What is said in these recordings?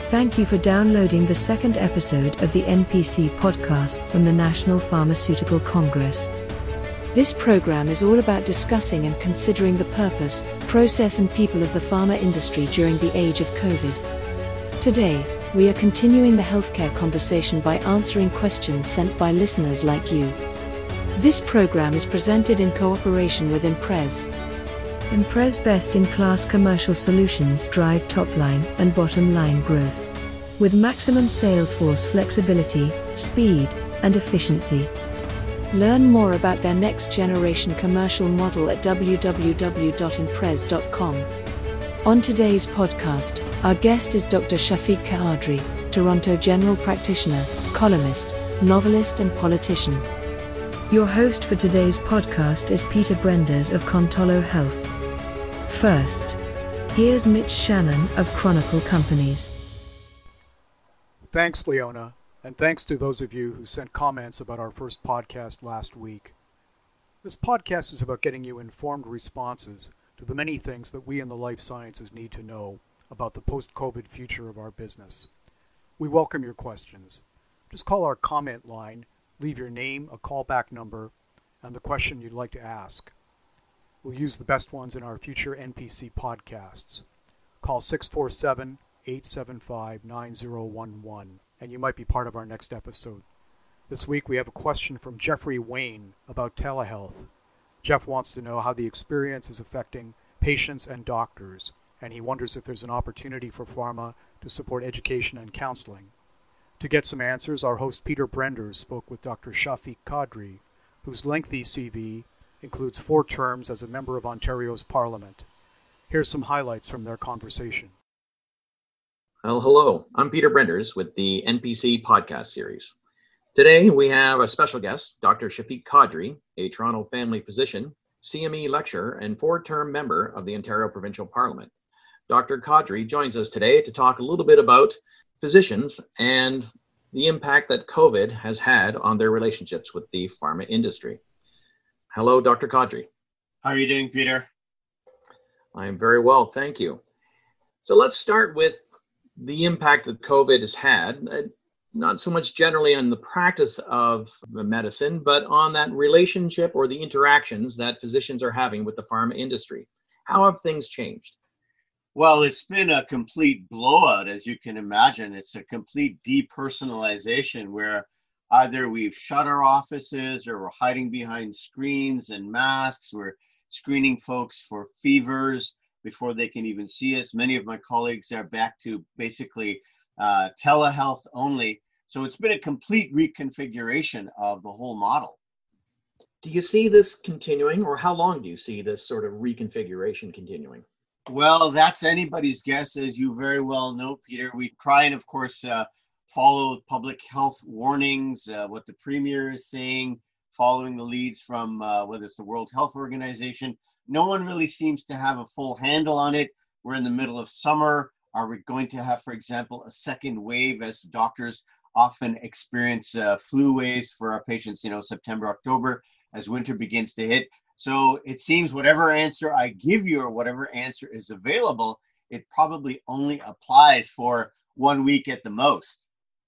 Thank you for downloading the second episode of the NPC podcast from the National Pharmaceutical Congress. This program is all about discussing and considering the purpose, process and people of the pharma industry during the age of COVID. Today, we are continuing the healthcare conversation by answering questions sent by listeners like you. This program is presented in cooperation with Imprez. Imprez best-in-class commercial solutions drive top-line and bottom-line growth. With maximum sales force flexibility, speed, and efficiency. Learn more about their next-generation commercial model at www.imprez.com. On today's podcast, our guest is Dr. Shafiq Kadri, Toronto general practitioner, columnist, novelist and politician. Your host for today's podcast is Peter Brenders of Contolo Health. First, here's Mitch Shannon of Chronicle Companies. Thanks, Leona, and thanks to those of you who sent comments about our first podcast last week. This podcast is about getting you informed responses to the many things that we in the life sciences need to know about the post-COVID future of our business. We welcome your questions. Just call our comment line, leave your name, a callback number, and the question you'd like to ask. We'll use the best ones in our future NPC podcasts. Call 647-875-9011, and you might be part of our next episode. This week we have a question from Jeffrey Wayne about telehealth. Jeff wants to know how the experience is affecting patients and doctors, and he wonders if there's an opportunity for pharma to support education and counseling. To get some answers, our host Peter Brenders spoke with Dr. Shafiq Kadri, whose lengthy CV includes 4 terms as a member of Ontario's Parliament. Here's some highlights from their conversation. Well, hello. I'm Peter Brenders with the NPC podcast series. Today we have a special guest, Dr. Shafiq Kadri, a Toronto family physician, CME lecturer, and 4-term member of the Ontario Provincial Parliament. Dr. Kadri joins us today to talk a little bit about physicians and the impact that COVID has had on their relationships with the pharma industry. Hello, Dr. Kadri. How are you doing, Peter? I am very well, thank you. So let's start with the impact that COVID has had, not so much generally on the practice of the medicine, but on that relationship or the interactions that physicians are having with the pharma industry. How have things changed? Well, it's been a complete blowout, as you can imagine. It's a complete depersonalization where either we've shut our offices or we're hiding behind screens and masks. We're screening folks for fevers before they can even see us. Many of my colleagues are back to basically telehealth only. So it's been a complete reconfiguration of the whole model. Do you see this continuing, or how long do you see this sort of reconfiguration continuing? Well, that's anybody's guess, as you very well know, Peter. We try and, of course, follow public health warnings, what the Premier is saying, following the leads from whether it's the World Health Organization. No one really seems to have a full handle on it. We're in the middle of summer. Are we going to have, for example, a second wave, as doctors often experience flu waves for our patients, September, October, as winter begins to hit? So it seems whatever answer I give you or whatever answer is available, it probably only applies for 1 week at the most.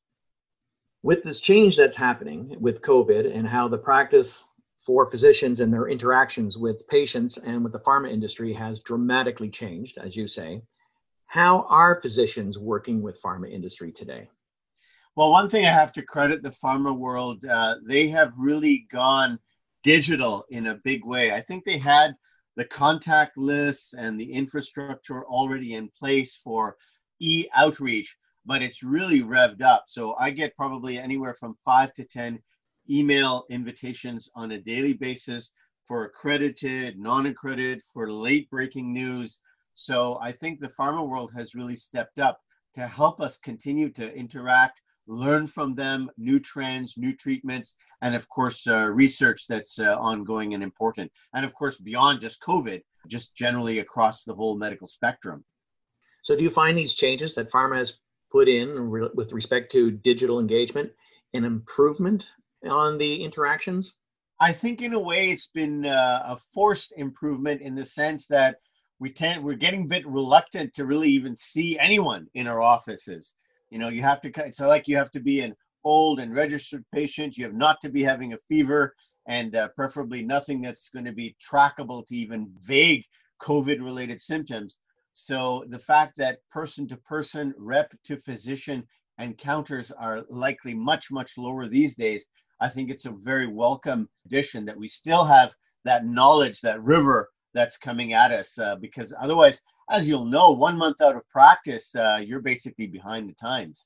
With this change that's happening with COVID and how the practice for physicians and their interactions with patients and with the pharma industry has dramatically changed, as you say, how are physicians working with pharma industry today? Well, one thing I have to credit the pharma world, they have really gone digital in a big way. I think they had the contact lists and the infrastructure already in place for e-outreach, but it's really revved up. So I get probably anywhere from 5 to 10 email invitations on a daily basis for accredited, non-accredited, for late breaking news. So I think the pharma world has really stepped up to help us continue to interact, learn from them, new trends, new treatments, and of course, research that's ongoing and important. And of course, beyond just COVID, just generally across the whole medical spectrum. So do you find these changes that pharma has put in with respect to digital engagement an improvement on the interactions? I think in a way it's been a forced improvement in the sense that we're getting a bit reluctant to really even see anyone in our offices. You have to, it's like you have to be an old and registered patient. You have not to be having a fever, and preferably nothing that's going to be trackable to even vague COVID related symptoms. So the fact that person to person, rep to physician encounters are likely much, much lower these days, I think it's a very welcome addition that we still have that knowledge, that river that's coming at us, because otherwise, as you'll know, 1 month out of practice, you're basically behind the times.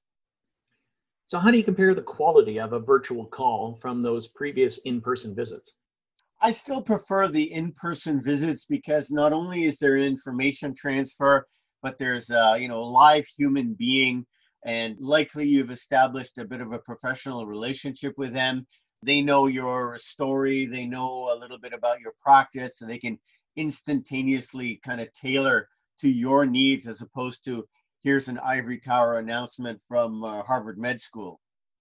So how do you compare the quality of a virtual call from those previous in-person visits? I still prefer the in-person visits because not only is there information transfer, but there's a live human being, and likely you've established a bit of a professional relationship with them. They know your story, they know a little bit about your practice, so they can instantaneously kind of tailor to your needs as opposed to here's an ivory tower announcement from Harvard Med School.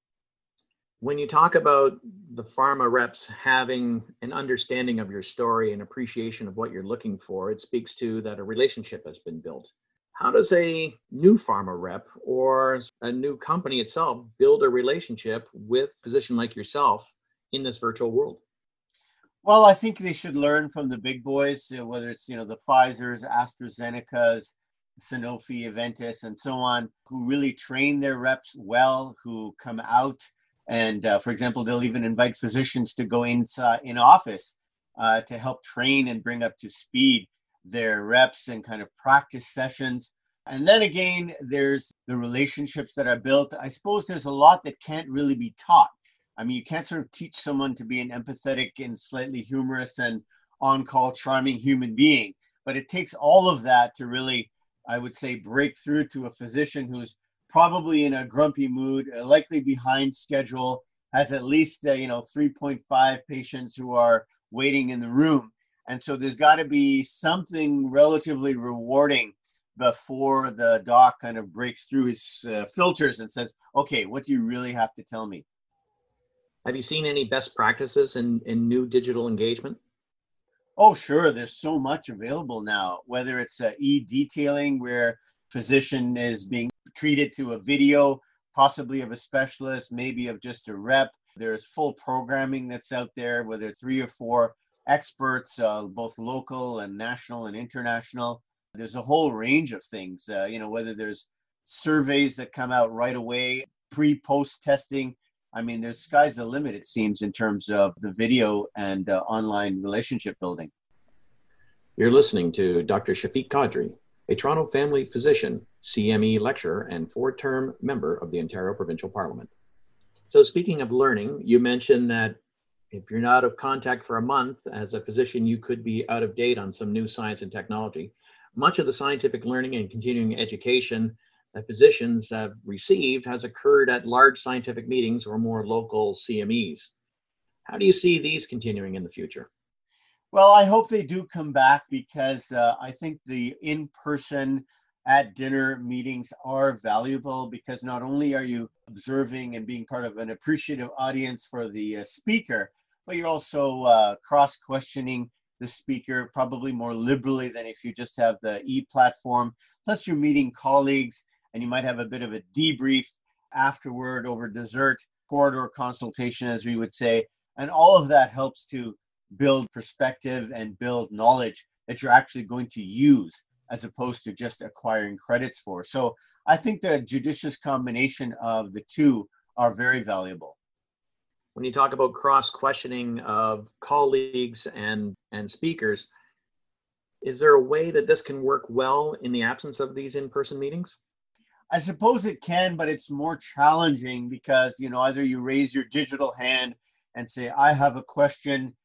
When you talk about the pharma reps having an understanding of your story and appreciation of what you're looking for, it speaks to that a relationship has been built. How does a new pharma rep or a new company itself build a relationship with a physician like yourself in this virtual world? Well, I think they should learn from the big boys, whether it's, the Pfizer's, AstraZeneca's, Sanofi, Aventis, and so on, who really train their reps well, who come out and, for example, they'll even invite physicians to go in office to help train and bring up to speed their reps and kind of practice sessions. And then again, there's the relationships that are built. I suppose there's a lot that can't really be taught. I mean, you can't sort of teach someone to be an empathetic and slightly humorous and on-call charming human being. But it takes all of that to really, I would say, break through to a physician who's probably in a grumpy mood, likely behind schedule, has at least 3.5 patients who are waiting in the room. And so there's got to be something relatively rewarding before the doc kind of breaks through his filters and says, okay, what do you really have to tell me? Have you seen any best practices in new digital engagement? Oh, sure. There's so much available now, whether it's e-detailing where physician is being treated to a video, possibly of a specialist, maybe of just a rep. There's full programming that's out there, whether 3 or 4 experts, both local and national and international. There's a whole range of things, whether there's surveys that come out right away, pre-post testing. I mean, there's sky's the limit, it seems, in terms of the video and online relationship building. You're listening to Dr. Shafiq Qadri, a Toronto family physician, CME lecturer, and 4-term member of the Ontario Provincial Parliament. So speaking of learning, you mentioned that if you're not out of contact for a month, as a physician, you could be out of date on some new science and technology. Much of the scientific learning and continuing education that physicians have received has occurred at large scientific meetings or more local CMEs. How do you see these continuing in the future? Well, I hope they do come back because I think the in-person at dinner meetings are valuable because not only are you observing and being part of an appreciative audience for the speaker, but you're also cross-questioning the speaker probably more liberally than if you just have the e-platform. Plus you're meeting colleagues and you might have a bit of a debrief afterward over dessert, corridor consultation, as we would say. And all of that helps to build perspective and build knowledge that you're actually going to use as opposed to just acquiring credits for. So I think the judicious combination of the two are very valuable. When you talk about cross-questioning of colleagues and speakers, is there a way that this can work well in the absence of these in-person meetings? I suppose it can, but it's more challenging because, either you raise your digital hand and say, I have a question.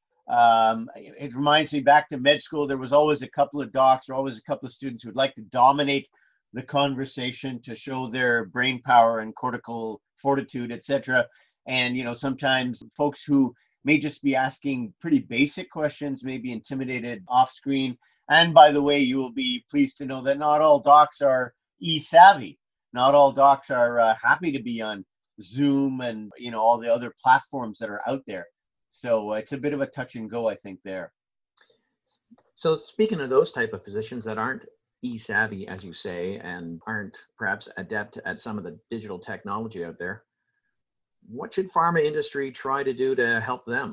It reminds me back to med school, there was always a couple of docs or always a couple of students who would like to dominate the conversation to show their brain power and cortical fortitude, etc. And, sometimes folks who may just be asking pretty basic questions may be intimidated off screen. And by the way, you will be pleased to know that not all docs are e-savvy. Not all docs are happy to be on Zoom and, all the other platforms that are out there. So it's a bit of a touch and go, I think, there. So speaking of those type of physicians that aren't e-savvy, as you say, and aren't perhaps adept at some of the digital technology out there. What should pharma industry try to do to help them?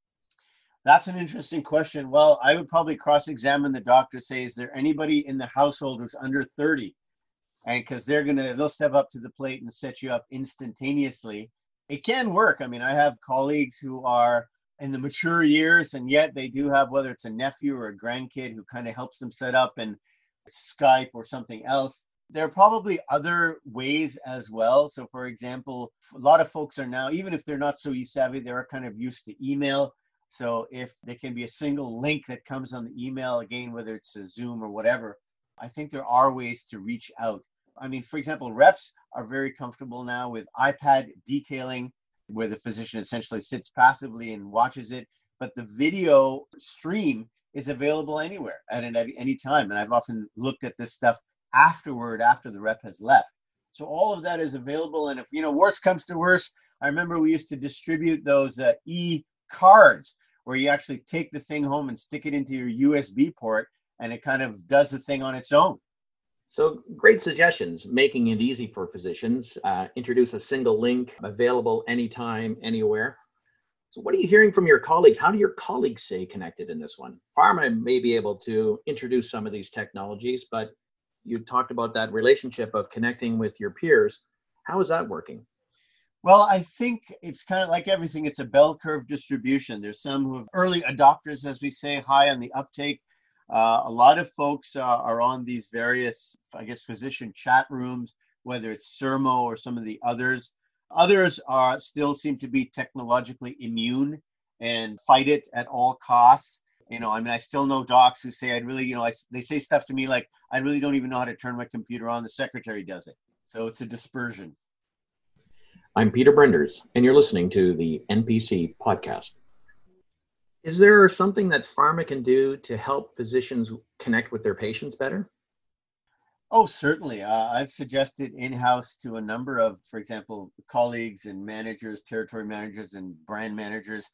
That's an interesting question. Well, I would probably cross-examine the doctor, say, is there anybody in the household who's under 30? And because they'll step up to the plate and set you up instantaneously. It can work. I mean, I have colleagues who are in the mature years, and yet they do have, whether it's a nephew or a grandkid who kind of helps them set up and Skype or something else. There are probably other ways as well. So for example, a lot of folks are now, even if they're not so e-savvy, they're kind of used to email. So if there can be a single link that comes on the email, again, whether it's a Zoom or whatever, I think there are ways to reach out. I mean, for example, reps are very comfortable now with iPad detailing, where the physician essentially sits passively and watches it. But the video stream is available anywhere at any time. And I've often looked at this stuff afterward, after the rep has left. So all of that is available. And if, worst comes to worst, I remember we used to distribute those e-cards where you actually take the thing home and stick it into your USB port, and it kind of does the thing on its own. So great suggestions, making it easy for physicians. Introduce a single link, available anytime, anywhere. So what are you hearing from your colleagues? How do your colleagues stay connected in this one? Pharma may be able to introduce some of these technologies, but you talked about that relationship of connecting with your peers. How is that working? Well, I think it's kind of like everything. It's a bell curve distribution. There's some who have early adopters, as we say, high on the uptake. A lot of folks are on these various, physician chat rooms, whether it's Sermo or some of the others. Others still seem to be technologically immune and fight it at all costs. I still know docs who say, they say stuff to me like, I really don't even know how to turn my computer on. The secretary does it. So it's a dispersion. I'm Peter Brenders, and you're listening to the NPC podcast. Is there something that pharma can do to help physicians connect with their patients better? Oh, certainly. I've suggested in-house to a number of, for example, colleagues and managers, territory managers and brand managers.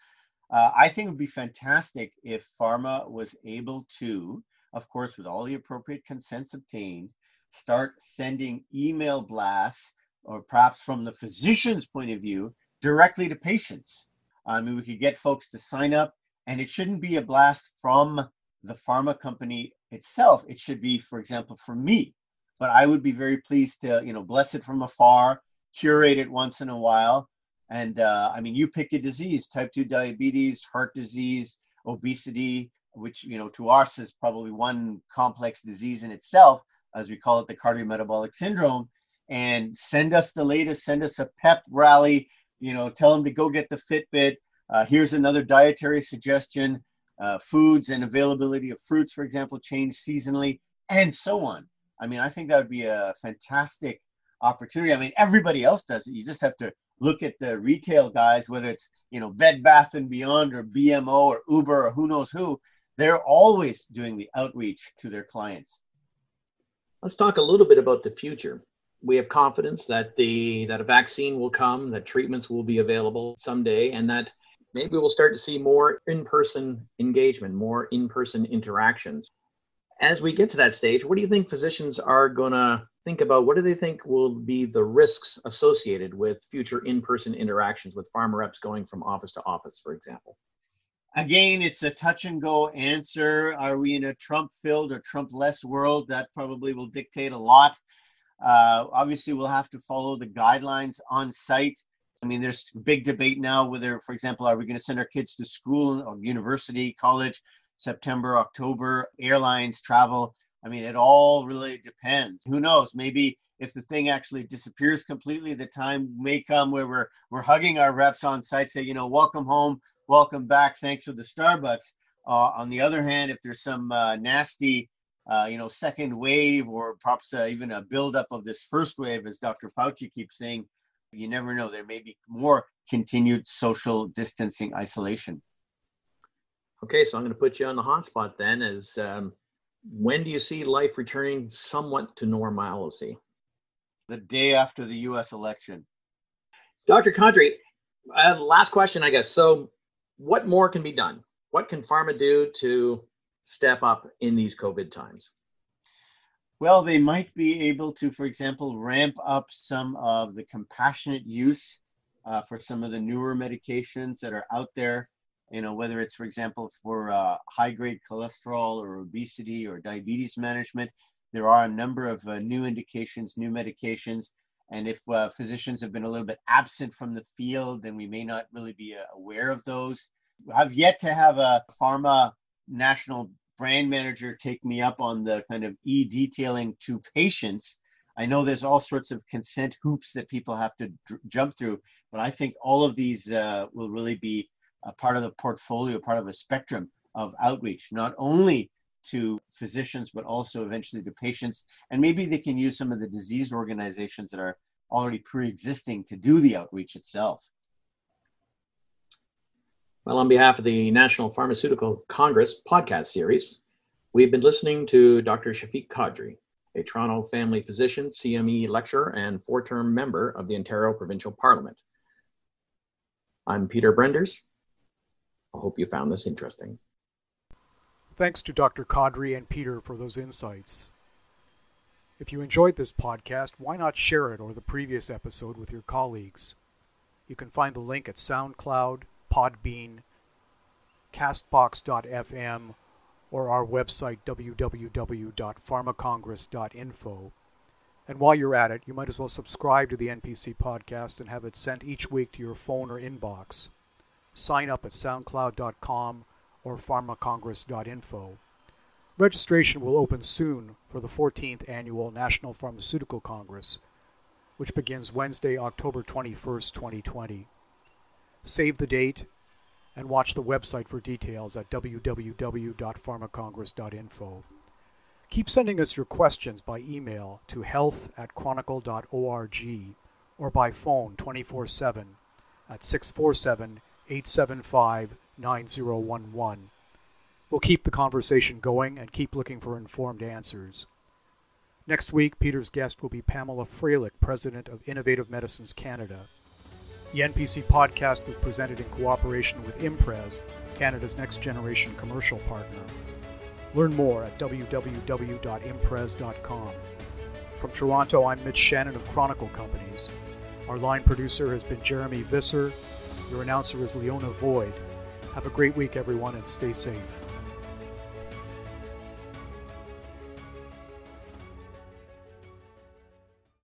I think it would be fantastic if pharma was able to, of course, with all the appropriate consents obtained, start sending email blasts, or perhaps from the physician's point of view, directly to patients. I mean, we could get folks to sign up, and it shouldn't be a blast from the pharma company itself. It should be, for example, from me. But I would be very pleased to, bless it from afar, curate it once in a while. And you pick a disease, type 2 diabetes, heart disease, obesity, which, to us is probably one complex disease in itself, as we call it, the cardiometabolic syndrome. And send us the latest, send us a pep rally, tell them to go get the Fitbit. Here's another dietary suggestion, foods and availability of fruits, for example, change seasonally, and so on. I think that would be a fantastic opportunity. Everybody else does it. You just have to look at the retail guys, whether it's, Bed Bath & Beyond or BMO or Uber or who knows who. They're always doing the outreach to their clients. Let's talk a little bit about the future. We have confidence that a vaccine will come, that treatments will be available someday, and that maybe we'll start to see more in-person engagement, more in-person interactions. As we get to that stage, what do you think physicians are going to think about? What do they think will be the risks associated with future in-person interactions with pharma reps going from office to office, for example? Again, it's a touch and go answer. Are we in a Trump-filled or Trump-less world? That probably will dictate a lot. Obviously, we'll have to follow the guidelines on site. There's big debate now whether, for example, are we going to send our kids to school or university, college, September, October, airlines, travel? It all really depends. Who knows? Maybe if the thing actually disappears completely, the time may come where we're hugging our reps on site, say, welcome home, welcome back, thanks for the Starbucks. On the other hand, if there's some nasty second wave, or perhaps even a buildup of this first wave, as Dr. Fauci keeps saying, you never know. There may be more continued social distancing isolation. Okay, so I'm going to put you on the hot spot then. When do you see life returning somewhat to normalcy? The day after the U.S. election. Dr. Kadri, last question, I guess. So what more can be done? What can pharma do to step up in these COVID times? Well, they might be able to, for example, ramp up some of the compassionate use for some of the newer medications that are out there. Whether it's, for example, for high-grade cholesterol or obesity or diabetes management, there are a number of new indications, new medications. And if physicians have been a little bit absent from the field, then we may not really be aware of those. I've yet to have a pharma national brand manager take me up on the kind of e-detailing to patients. I know there's all sorts of consent hoops that people have to jump through, but I think all of these will really be a part of the portfolio, part of a spectrum of outreach, not only to physicians, but also eventually to patients. And maybe they can use some of the disease organizations that are already pre-existing to do the outreach itself. Well, on behalf of the National Pharmaceutical Congress podcast series, we've been listening to Dr. Shafiq Kadri, a Toronto family physician, CME lecturer, and 4-term member of the Ontario Provincial Parliament. I'm Peter Brenders. I hope you found this interesting. Thanks to Dr. Kadri and Peter for those insights. If you enjoyed this podcast, why not share it or the previous episode with your colleagues? You can find the link at SoundCloud, Podbean, Castbox.fm, or our website www.pharmacongress.info. And while you're at it, you might as well subscribe to the NPC podcast and have it sent each week to your phone or inbox. Sign up at soundcloud.com or pharmacongress.info. Registration will open soon for the 14th Annual National Pharmaceutical Congress, which begins Wednesday, October 21st, 2020. Save the date and watch the website for details at www.pharmacongress.info. Keep sending us your questions by email to health@chronicle.org or by phone 24/7 at 647-875-9011. We'll keep the conversation going and keep looking for informed answers. Next week, Peter's guest will be Pamela Freilich, President of Innovative Medicines Canada. The NPC podcast was presented in cooperation with Imprez, Canada's next-generation commercial partner. Learn more at www.imprez.com. From Toronto, I'm Mitch Shannon of Chronicle Companies. Our line producer has been Jeremy Visser. Your announcer is Leona Void. Have a great week, everyone, and stay safe.